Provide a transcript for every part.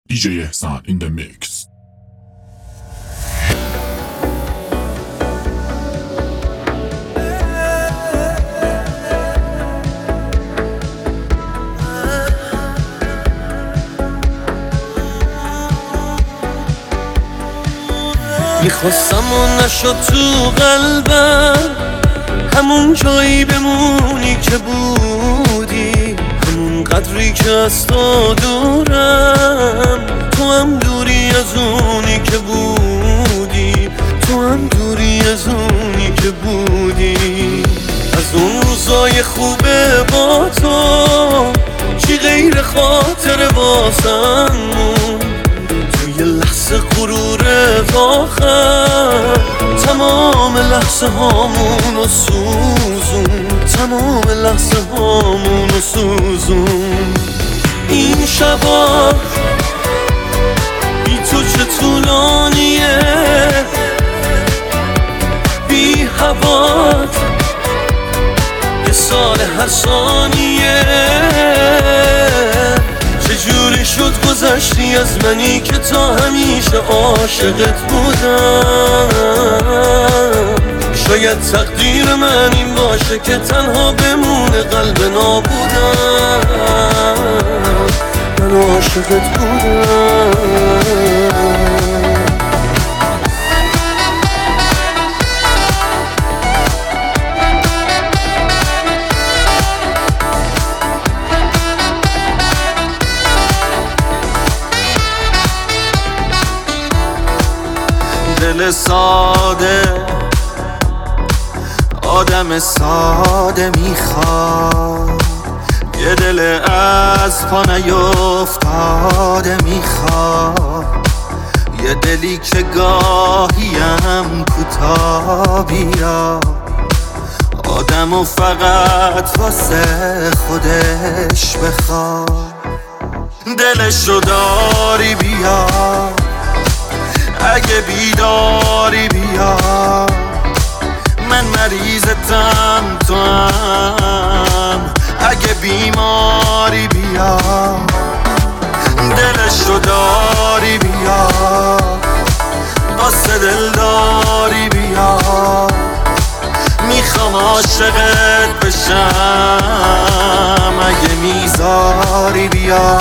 DJ Ehsan in the mix. میخواستم و نشد تو قلبم، همون جایی بمونی که بودی، همون قدری که از تو دورم، تو هم دوری از اونی که بودی، تو هم دوری از اونی که بودی. از اون روزای خوبه با تو چی غیر خاطر واسم مون، توی لحظه غرورت آخر تمام لحظه هامونو سوزون، تمام لحظه هامونو سوزون. این شبا بی تو چه طولانیه، بی هوات یه سال هر ثانیه. چجوری شد گذشتی از منی که تا همیشه عاشقت بودم؟ شاید تقدیر من این باشه که تنها بمونه قلب نابودم. من عاشقت بودم. دل ساده آدم ساده میخواد، یه دل از پا نیفتاده میخواد، یه دلی که گاهیم کوتاه بیاد، آدمو فقط واسه خودش بخواد. دلشو داری بیاد، اگه بیداری بیا، من مریضتم تو هم، اگه بیماری بیا، دلشو داری بیا، واسه دلداری بیا، میخوام عاشقت بشم، اگه میذاری بیا،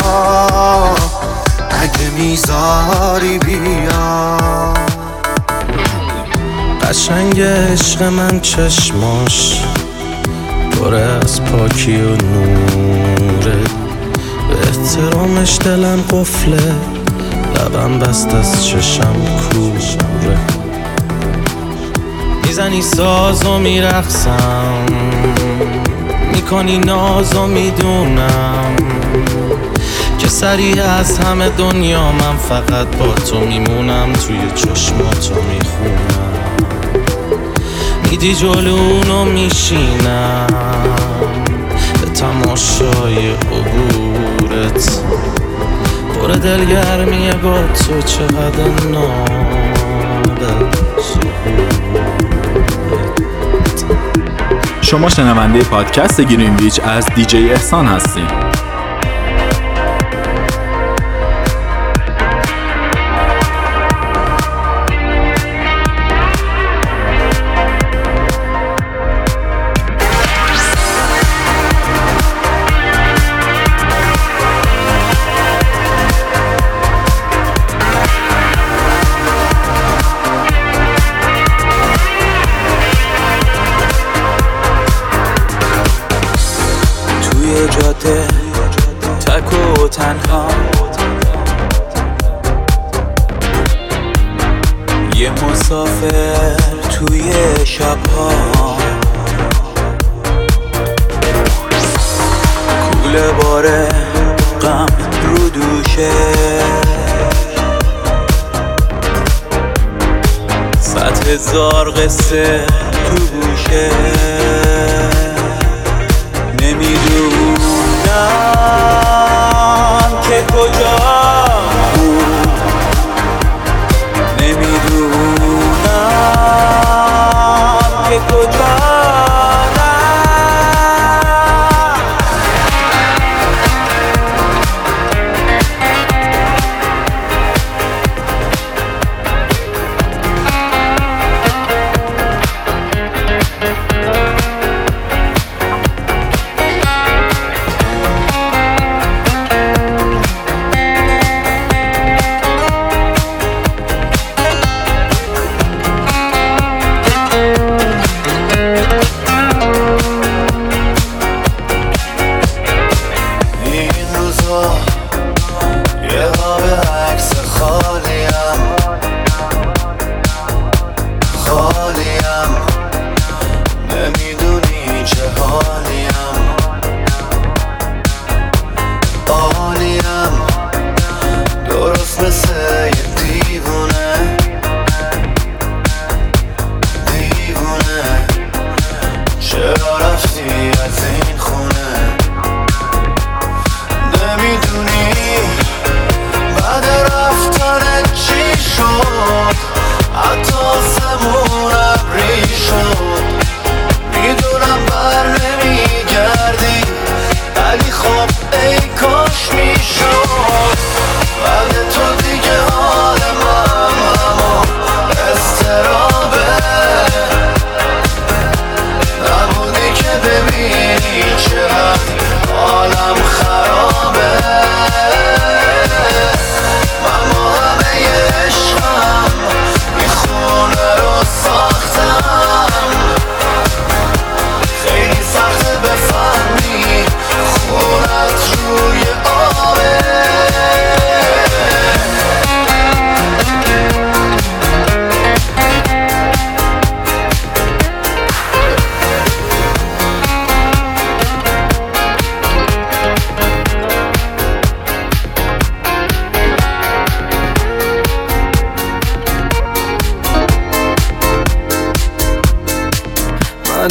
اگه میذاری بیا. قشنگ عشق من چشماش پر از پاکی و نوره، به احترامش دلم قفله، لبم بست از چشم کوره. میزنی ساز و میرقصم، میکنی ناز و میدونم که سریع از همه دنیا من فقط با تو میمونم، توی چشماتو میخونم، میدی جلونو میشینم به تماشای عبورت، پر دلگرمیه با تو، چقدر نابه ظهورت. شما شنونده پادکست گرینویچ از دیجی احسان هستین. جاده تک و تنها، یه مسافر توی شبها، کوله باره غم رو دوشه، 100,000 قصه تو گوشه، نمیدونم که کجا بود، نمیدونم که کجا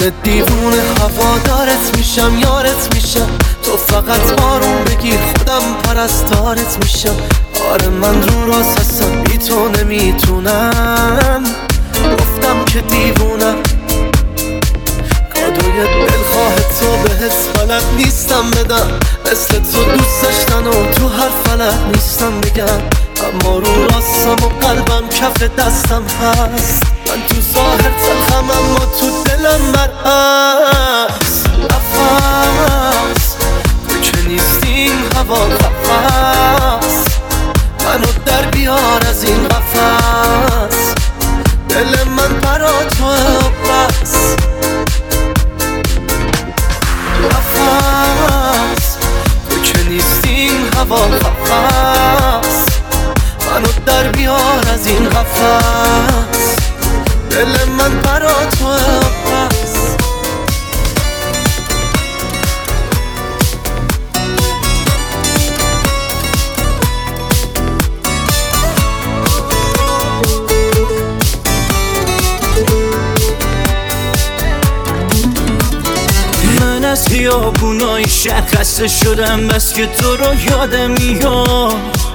مثل دیوونه هوادارت میشم، یارت میشم. تو فقط بارون بگیر خودم پرستارت میشم. آره من رو راست هستم، بی تو نمیتونم. گفتم که دیوونم، کادوی دلخواه تو بهت بلد نیستم بدم. مثل تو دوست داشتن و تو هر فلک نیستم بگم. اما رو راستم و قلبم کف دستم هست. من تو ظاهر تلخم اما تو دلم مرعز. نفس تو که نیستی این هوا قفص، منو در بیار از این قفص. دل من برا توه و بس. نفس تو که نیستی این هوا قفص، منو در بیار از این قفص. دل من برا توه و بس. من از خیابونای شهر خسته شدم، بس که تو رو یادم میاد.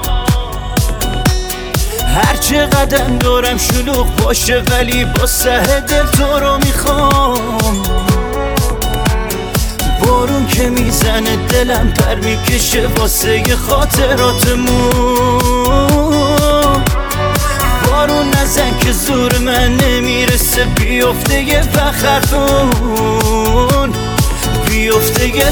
هر چه قدم دارم شلوغ باشه ولی با سه دل تو رو میخوام. بارون که میزنه دلم پر میکشه واسه خاطراتمون. بارون نزن که زور من نمیرسه، بیفته یه بخرتون، بیفته یه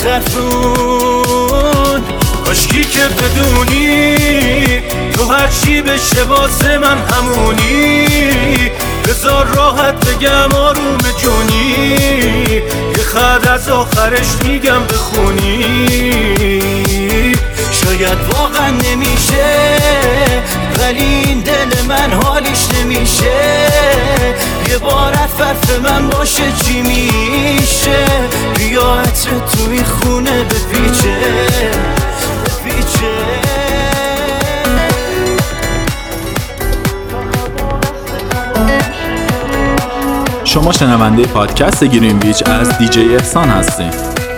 بخرتون. کاشکی که بدونی تو هرچی بشه واسه من همونی. بذار راحت بگم آروم جونی، یه خط از آخرش میگم بخونی. شاید واقعا نمیشه ولی این دل من حالیش نمیشه. یه بار حرف من باشه چی میشه؟ بیا عطر توی خونه بپیچه بپیچه. شما شنونده پادکست گرین ویچ از دیجی احسان هستین.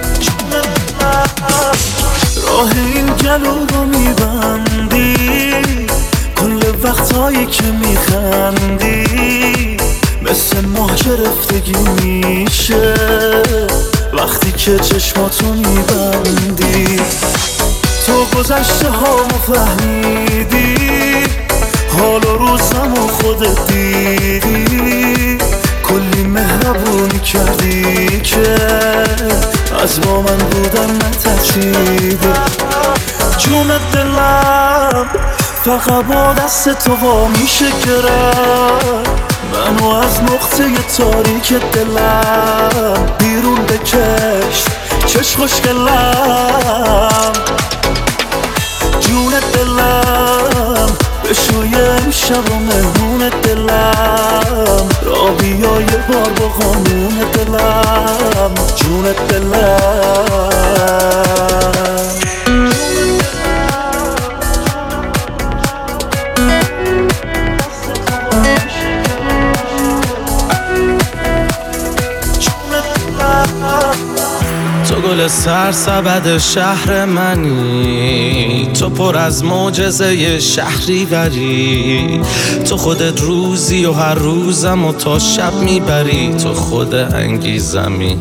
راه این گلو رو میبندی کل وقتایی که میخندی. مثل ماه گرفتگی میشه وقتی که چشماتو میبندی. تو گذشته هامو فهمیدی، حال و روزمو خودت دیدی. کلی مهربونی کردی که از با من بودن نترسیدی. جون دلم فقط با دست تو وا میشه گرفت. منو از نقطه تاریک دلم بیرون بکش چش خوشگلم. جون دلم بشوی امشب و مهمون دلم. را بیا یه بار با قانون دلم. جون دلم تو گل سرسبد شهر منی، تو پر از معجزه شهری بری. تو خودت روزی و هر روزم و تا شب میبری. تو خود انگیزمی،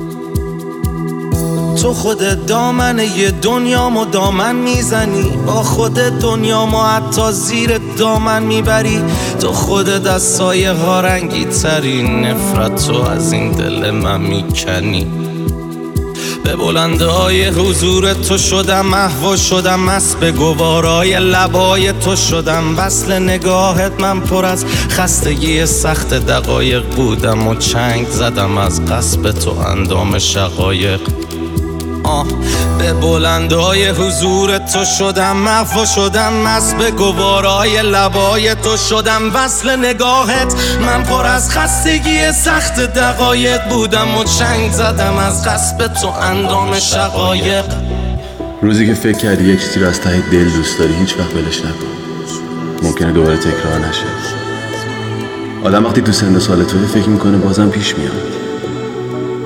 تو خودت دامن یه دنیامو دامن میزنی. با خودت دنیامو حتی زیر دامن میبری. تو خودت از سایه ها رنگی ترین. نفرت تو از این دل من میکنی. به بلنده های حضور تو شدم محو شدم، مست به گوارای لبای تو شدم. وصل نگاهت من پر از خستگی سخت دقایق بودم و چنگ زدم از قصب تو اندام شقایق. به بلندای حضور تو شدم محو شدم، مست به گوارای لبای تو شدم. وصل نگاهت من پر از خستگی سخت دقایق بودم و چنگ زدم از قصب تو اندام شقایق. روزی که فکر کردی یک چیزی رو از ته دل دوست داری هیچ وقت ولش نکن، ممکنه دوباره تکرار نشه. آدم وقتی تو سن و سال توی فکر میکنه بازم پیش میاد،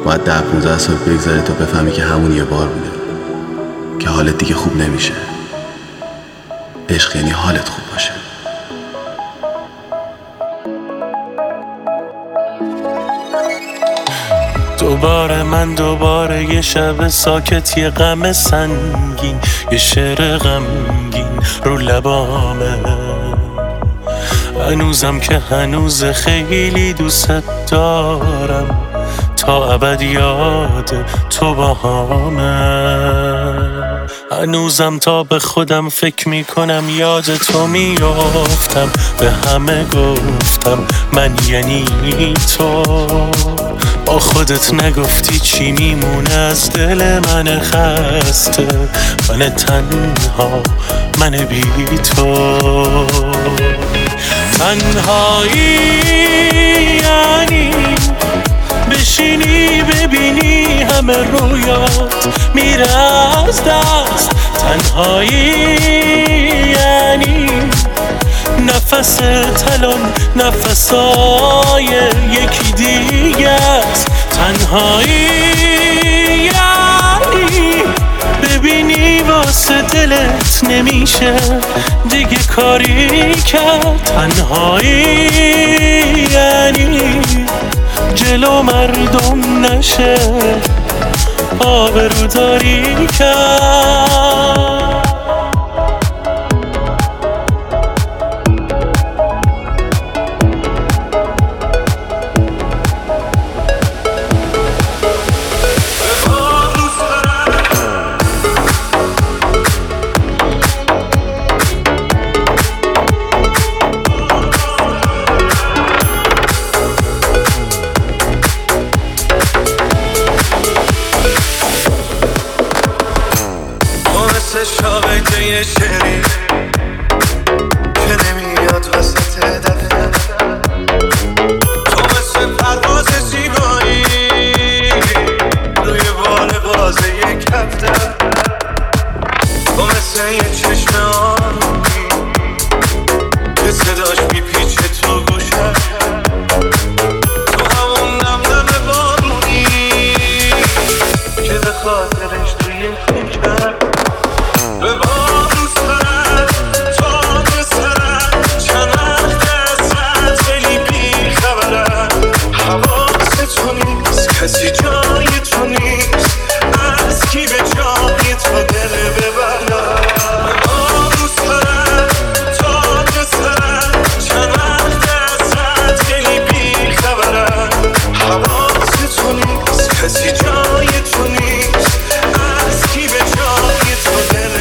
باید 10-15 سال بگذره تا بفهمی که همون یه بار بوده، که حالت دیگه خوب نمیشه. عشق یعنی حالت خوب باشه. دوباره یه شب ساکت، یه غم سنگین، یه شعر غمگین رو لبامه. هنوزم که هنوز خیلی دوست دارم، تا ابد یاد تو باهامه. هنوزم تا به خودم فکر میکنم، یاد تو میافتم، به همه گفتم من یعنی تو. با خودت نگفتی چی میمونه از دل من خسته، من تنها، من بی تو. تنهایی یعنی بشینی ببینی همه رویات میره از دست. تنهایی یعنی نفس تلون نفسای یکی دیگه است. تنهایی یعنی ببینی واسه دلت نمیشه دیگه کاری کرد. تنهایی یعنی جلو مردم نشه آبروداری کرد. شاقه شعری که نمیاد وسط دفعه، تو مثل پرواز زیبایی روی بال بازه یک هفته، تو مثل یه چشم آرومی که صداش میپیچه تو گوشه، تو همون نمنم بارونی که به خاطرش توی کوچه به بارو سرم تا به سرم چند وقت ازت خیلی بی خبرم. حواست تو نیست، کسی جای تو نیست، از کی به جای تو دل ببرم. به بارو سرم تا به سرم چند وقت ازت خیلی بی خبرم. حواست تو نیست، کسی جای تو نیست، از کی به جای تو دل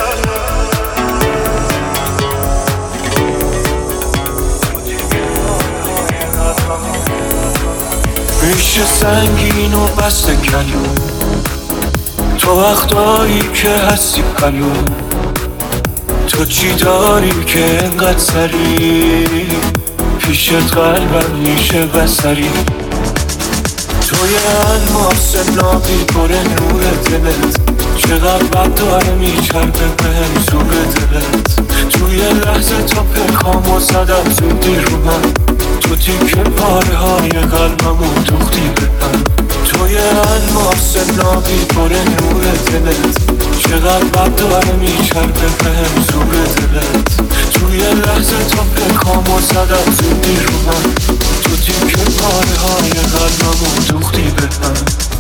میشه سنگین و بسته کلون، تو وقتایی که هستی کلون، تو چی داری که انقدر سری پیشت قلبم میشه بسری. تو یه الماس نابی پر نور دلت، چقدر بد داره میچربه بهم زور دلت. توی لحظه تا پرکامو زدم زودی رو من، تو تیکه پاره های قلبمو دوختی بهم. توی الماس نابی پر نور دلت، چقدر بد داره میچربه بهم زور دلت. توی لحظه تا پرکامو زدم زودی رو من، تو تیکه پاره های قلبمو دوختی بهم.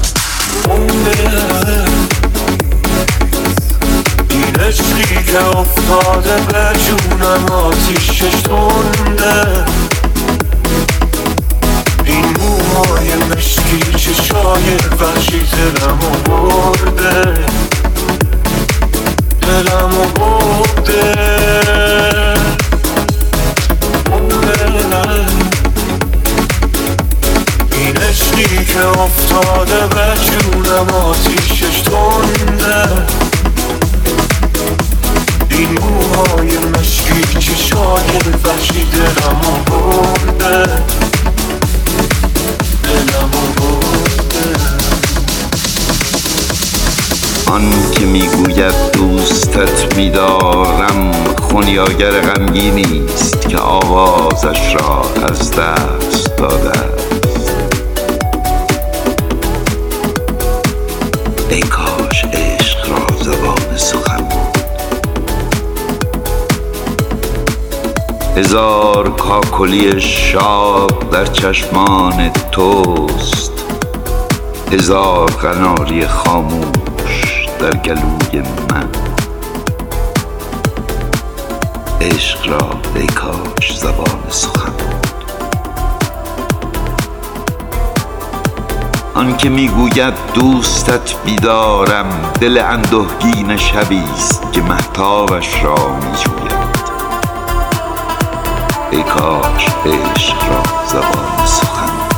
این عشقی که افتاده به جونم آتیشش تنده، این موهای مشکی چشای وحشی دلمو برده، دلمو برده. این عشقی که افتاده به جونم آتیشش تنده، این موهای مشکی چشای وحشی دلمو برده، دلمو برده. آن که میگوید دوستت میدارم، خونیاگر غمگینی است که آوازش را از دست داده است. هزار کاکلی شاد در چشمان توست، هزار قناری خاموش در گلوی من. عشق را ای کاش زبان سخن بود، آن که میگوید دوستت بیدارم، دل اندوهگین شبیست که مهتابش را میجوید. ای کاش عشق را زبان سخن بود.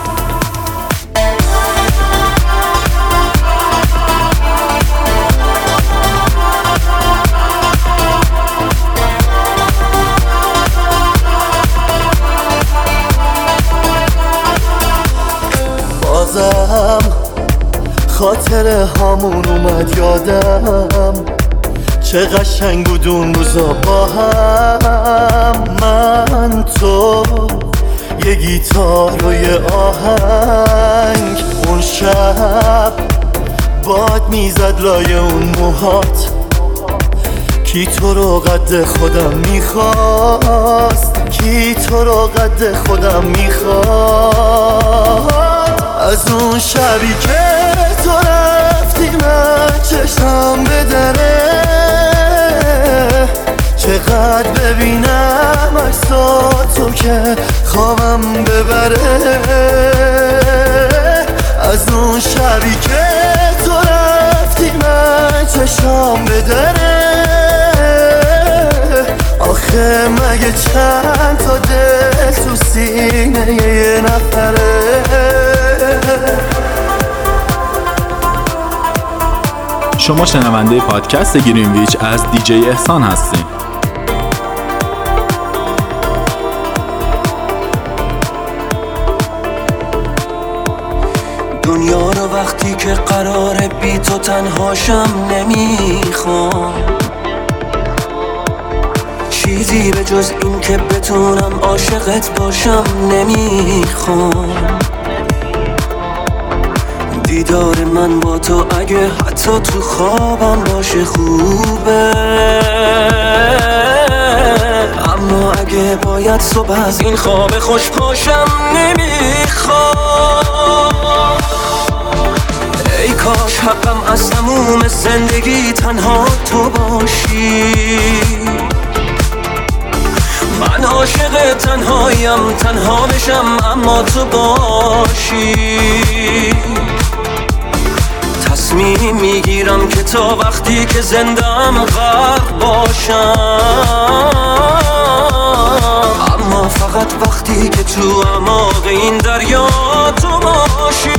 بازم خاطر هامون اومد یادم، چه قشنگ بود اون روزا با هم. من تو یه گیتار و یه آهنگ، اون شب باد میزد لای اون موهات. کی تو رو قد خودم میخواست، کی تو رو قد خودم میخواست. از اون شبی که تو رفتی من چشم به دره، چقدر ببینم عکساتو که خوابم ببره. از اون شبی که تو رفتی من چشم به دره، آخه مگه چند تا دل تو سینه یه نفره. شما شنونده پادکست گرینویچ از دیجی احسان هستین. دنیا رو وقتی که قراره بی تو تنهاشم نمیخوام، چیزی به جز این که بتونم عاشقت باشم نمیخوام. دیدار من با تو اگه حتی تو خوابم باشه خوبه، اما اگه باید صبح از این خواب خوش پاشم نمیخوام. ای کاش حقم از تموم زندگی تنها تو باشی، من عاشق تنهایم، تنها بشم اما تو باشی. تصمیم میگیرم که تا وقتی که زندم غرق باشم، اما فقط وقتی که تو اعماق این دریا تو باشی.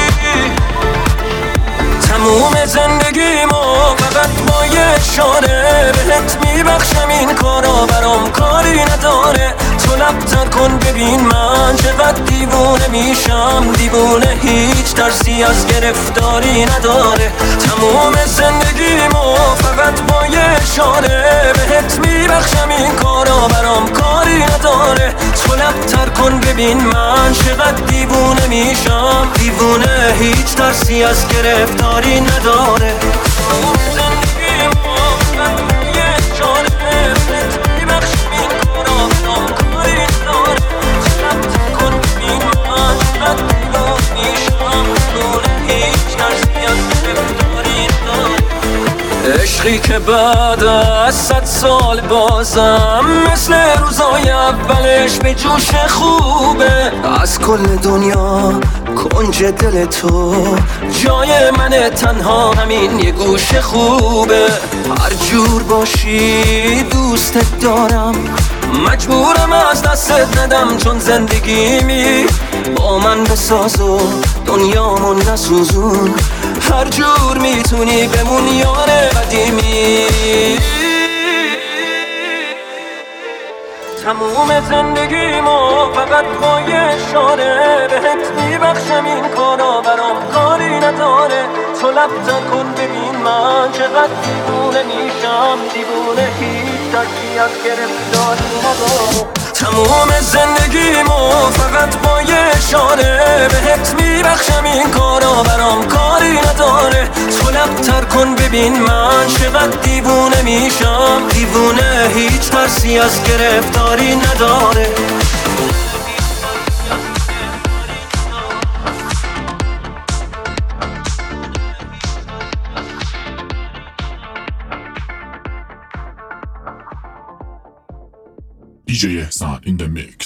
تموم زندگیمو فقط با یه اشاره بهت میبخشم، این کارا برام کاری نداره. تو لب‌تر کن ببین من چقدر دیوونه میشم، دیوونه هیچ ترسی از گرفتاری نداره. تموم زندگیمو فقط با یه اشاره بهت میبخشم، این کارا برام کاری نداره. تو لب‌تر کن ببین من چقدر دیوونه میشم، دیوونه هیچ ترسی از گرفتاری نداره. تموم زندگیمو فقط با یه اشاره بهت میبخشم، این کارا برام کاری نداره. تو لب‌تر کن ببین من چقدر دیوونه میشم، دیوونه هیچ ترسی از گرفتاری نداره. عشقی که بعد از 100 سال بازم مثل روزای اولش به جوش خوبه. از کل دنیا کنج دل تو جای من، تنها همین یه گوش خوبه. هر جور باشی دوستت دارم، مجبورم از دستت ندم، چون زندگیمی با من بساز و دنیامو نسوزون. هر جور میتونی بمون یار قدیمی. تموم زندگیمو فقط با یه اشاره بهت میبخشم، این کارا برام کاری نداره. تو لب‌تر کن ببین من چقدر دیوونه میشم، دیوونه هیچ ترسی از گرفتاری نداره. تموم زندگیمو فقط با یه اشاره بهت میبخشم، این کارا برام کاری کاری نداره. تو لبتر کن ببین من چقدر دیوونه میشم. دیوونه هیچ ترسی از گرفتاری نداره. DJ Ehsan in the mix.